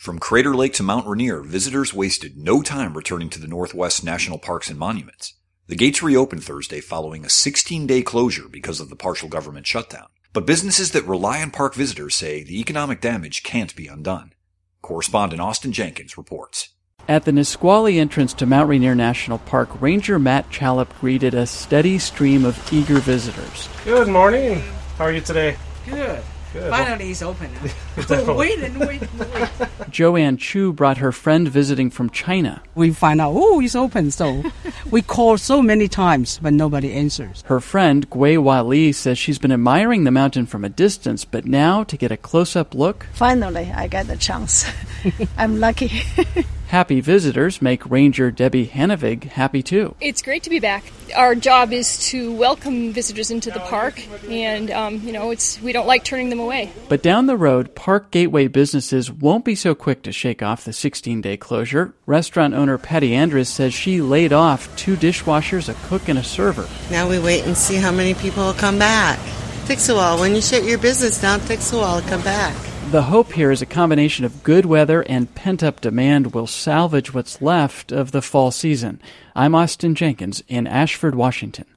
From Crater Lake to Mount Rainier, visitors wasted no time returning to the Northwest National Parks and Monuments. The gates reopened Thursday following a 16-day closure because of the partial government shutdown. But businesses that rely on park visitors say the economic damage can't be undone. Correspondent Austin Jenkins reports. At the Nisqually entrance to Mount Rainier National Park, Ranger Matt Chalop greeted a steady stream of eager visitors. Good morning. How are you today? Good. Good. Finally, it's open now. wait. Joanne Chu brought her friend visiting from China. We find out, it's open, so we call so many times, but nobody answers. Her friend, Gui Hua Li, says she's been admiring the mountain from a distance, but now to get a close-up look... Finally, I got the chance. I'm lucky. Happy visitors make Ranger Debbie Hanevig happy too. It's great to be back. Our job is to welcome visitors into the park, and we don't like turning them away. But down the road, Park Gateway businesses won't be so quick to shake off the 16-day closure. Restaurant owner Patty Andrus says she laid off 2 dishwashers, a cook, and a server. Now we wait and see how many people will come back. Takes a while. When you shut your business down, it takes a while to come back. The hope here is a combination of good weather and pent-up demand will salvage what's left of the fall season. I'm Austin Jenkins in Ashford, Washington.